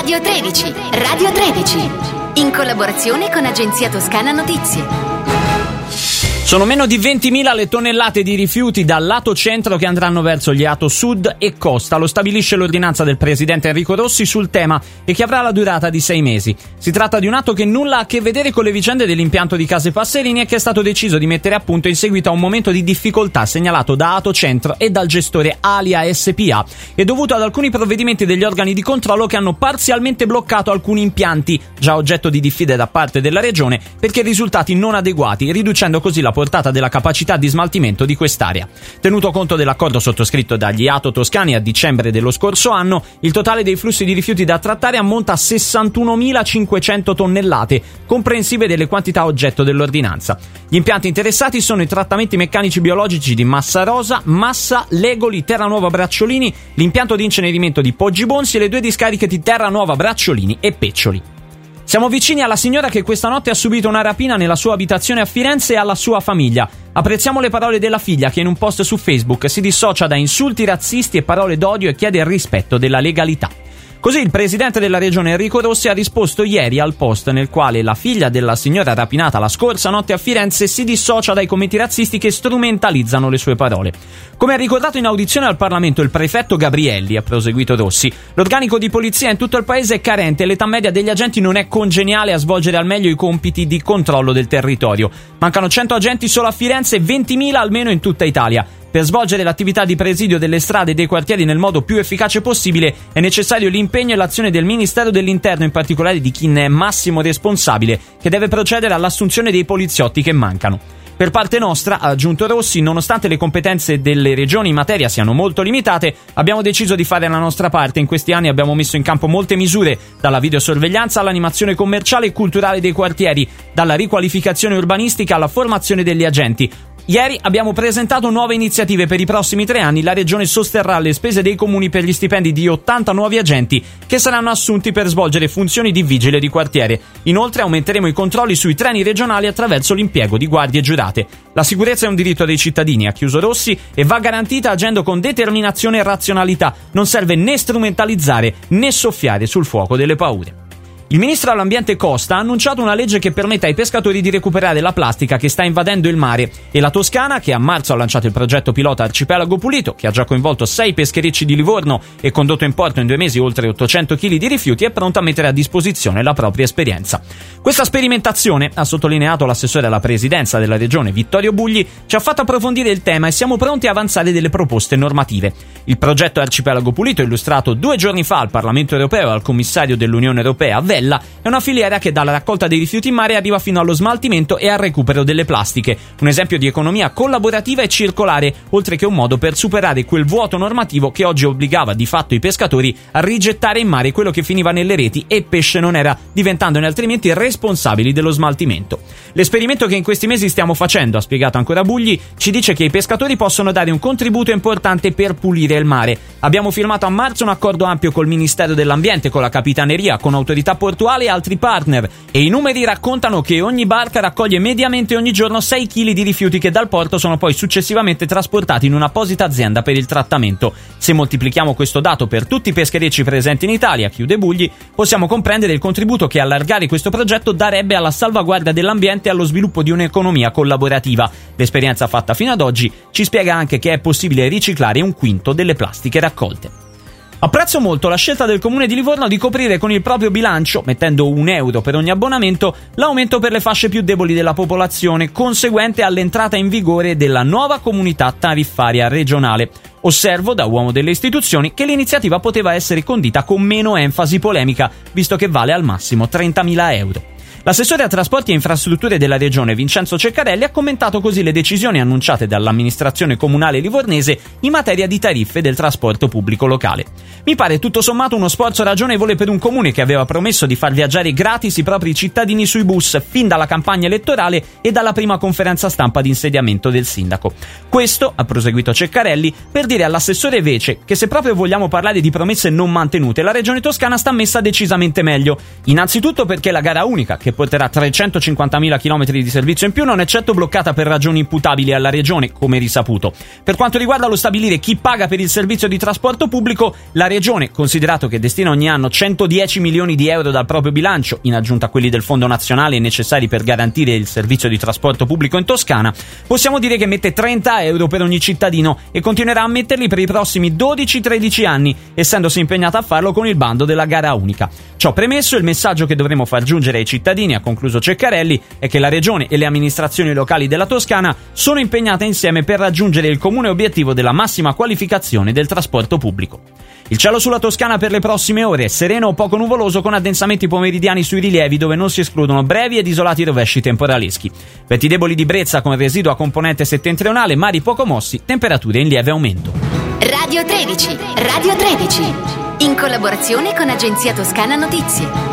Radio 13. Radio 13. In collaborazione con Agenzia Toscana Notizie. Sono meno di 20.000 le tonnellate di rifiuti dal lato centro che andranno verso gli lato sud e costa. Lo stabilisce l'ordinanza del presidente Enrico Rossi sul tema e che avrà la durata di 6 mesi. Si tratta di un atto che nulla ha a che vedere con le vicende dell'impianto di Case Passerini e che è stato deciso di mettere a punto in seguito a un momento di difficoltà segnalato da Ato Centro e dal gestore Alia SPA e dovuto ad alcuni provvedimenti degli organi di controllo che hanno parzialmente bloccato alcuni impianti già oggetto di diffide da parte della regione perché risultati non adeguati, riducendo così la portata della capacità di smaltimento di quest'area. Tenuto conto dell'accordo sottoscritto dagli Ato Toscani a dicembre dello scorso anno, il totale dei flussi di rifiuti da trattare ammonta a 61.500 tonnellate, comprensive delle quantità oggetto dell'ordinanza. Gli impianti interessati sono i trattamenti meccanici biologici di Massa Rosa, Massa, Legoli, Terranuova Bracciolini, l'impianto di incenerimento di Poggi Bonsi e le 2 discariche di Terranuova Bracciolini e Peccioli. Siamo vicini alla signora che questa notte ha subito una rapina nella sua abitazione a Firenze e alla sua famiglia. Apprezziamo le parole della figlia che in un post su Facebook si dissocia da insulti razzisti e parole d'odio e chiede il rispetto della legalità. Così il presidente della regione Enrico Rossi ha risposto ieri al post nel quale la figlia della signora rapinata la scorsa notte a Firenze si dissocia dai commenti razzisti che strumentalizzano le sue parole. Come ha ricordato in audizione al Parlamento il prefetto Gabrielli, ha proseguito Rossi, l'organico di polizia in tutto il paese è carente e l'età media degli agenti non è congeniale a svolgere al meglio i compiti di controllo del territorio. Mancano 100 agenti solo a Firenze e 20.000 almeno in tutta Italia. Per svolgere l'attività di presidio delle strade e dei quartieri nel modo più efficace possibile è necessario l'impegno e l'azione del Ministero dell'Interno, in particolare di chi ne è massimo responsabile, che deve procedere all'assunzione dei poliziotti che mancano. Per parte nostra, ha aggiunto Rossi, nonostante le competenze delle regioni in materia siano molto limitate, abbiamo deciso di fare la nostra parte. In questi anni abbiamo messo in campo molte misure, dalla videosorveglianza all'animazione commerciale e culturale dei quartieri, dalla riqualificazione urbanistica alla formazione degli agenti. Ieri abbiamo presentato nuove iniziative. Per i prossimi 3 anni la Regione sosterrà le spese dei comuni per gli stipendi di 80 nuovi agenti che saranno assunti per svolgere funzioni di vigile di quartiere. Inoltre aumenteremo i controlli sui treni regionali attraverso l'impiego di guardie giurate. La sicurezza è un diritto dei cittadini, ha chiuso Rossi, e va garantita agendo con determinazione e razionalità. Non serve né strumentalizzare né soffiare sul fuoco delle paure. Il ministro all'ambiente Costa ha annunciato una legge che permette ai pescatori di recuperare la plastica che sta invadendo il mare e la Toscana, che a marzo ha lanciato il progetto pilota Arcipelago Pulito, che ha già coinvolto 6 pescherecci di Livorno e condotto in porto in 2 mesi oltre 800 kg di rifiuti, è pronta a mettere a disposizione la propria esperienza. Questa sperimentazione, ha sottolineato l'assessore alla presidenza della regione Vittorio Bugli, ci ha fatto approfondire il tema e siamo pronti a avanzare delle proposte normative. Il progetto Arcipelago Pulito, illustrato 2 giorni fa al Parlamento europeo e al commissario dell'Unione Europea Vella, è una filiera che dalla raccolta dei rifiuti in mare arriva fino allo smaltimento e al recupero delle plastiche, un esempio di economia collaborativa e circolare, oltre che un modo per superare quel vuoto normativo che oggi obbligava di fatto i pescatori a rigettare in mare quello che finiva nelle reti e il pesce non era, diventandone altrimenti responsabili dello smaltimento. L'esperimento che in questi mesi stiamo facendo, ha spiegato ancora Bugli, ci dice che i pescatori possono dare un contributo importante per pulire il mare. Abbiamo firmato a marzo un accordo ampio col Ministero dell'Ambiente, con la Capitaneria, con autorità portuali e altri partner, e i numeri raccontano che ogni barca raccoglie mediamente ogni giorno 6 kg di rifiuti che dal porto sono poi successivamente trasportati in un'apposita azienda per il trattamento. Se moltiplichiamo questo dato per tutti i pescherecci presenti in Italia, chiude Bugli, possiamo comprendere il contributo che allargare questo progetto darebbe alla salvaguardia dell'ambiente e allo sviluppo di un'economia collaborativa. L'esperienza fatta fino ad oggi ci spiega anche che è possibile riciclare 1/5 delle plastiche raccolte. Apprezzo molto la scelta del Comune di Livorno di coprire con il proprio bilancio, mettendo €1 per ogni abbonamento, l'aumento per le fasce più deboli della popolazione, conseguente all'entrata in vigore della nuova comunità tariffaria regionale. Osservo, da uomo delle istituzioni, che l'iniziativa poteva essere condita con meno enfasi polemica, visto che vale al massimo €30.000. L'assessore a trasporti e infrastrutture della regione Vincenzo Ceccarelli ha commentato così le decisioni annunciate dall'amministrazione comunale livornese in materia di tariffe del trasporto pubblico locale. Mi pare tutto sommato uno sforzo ragionevole per un comune che aveva promesso di far viaggiare gratis i propri cittadini sui bus fin dalla campagna elettorale e dalla prima conferenza stampa di insediamento del sindaco. Questo, ha proseguito Ceccarelli, per dire all'assessore Vece che se proprio vogliamo parlare di promesse non mantenute, la regione toscana sta messa decisamente meglio. Innanzitutto perché la gara unica, che porterà 350.000 km di servizio in più, non è certo bloccata per ragioni imputabili alla regione, come risaputo. Per quanto riguarda lo stabilire chi paga per il servizio di trasporto pubblico, la regione, considerato che destina ogni anno 110 milioni di euro dal proprio bilancio, in aggiunta a quelli del Fondo Nazionale necessari per garantire il servizio di trasporto pubblico in Toscana, possiamo dire che mette 30 euro per ogni cittadino e continuerà a metterli per i prossimi 12-13 anni, essendosi impegnata a farlo con il bando della gara unica. Ciò premesso, il messaggio che dovremo far giungere ai cittadini, ha concluso Ceccarelli, è che la regione e le amministrazioni locali della Toscana sono impegnate insieme per raggiungere il comune obiettivo della massima qualificazione del trasporto pubblico. Il cielo sulla Toscana per le prossime ore, sereno o poco nuvoloso con addensamenti pomeridiani sui rilievi dove non si escludono brevi ed isolati rovesci temporaleschi. Venti deboli di brezza con residua componente settentrionale, mari poco mossi, temperature in lieve aumento. Radio 13, in collaborazione con Agenzia Toscana Notizie.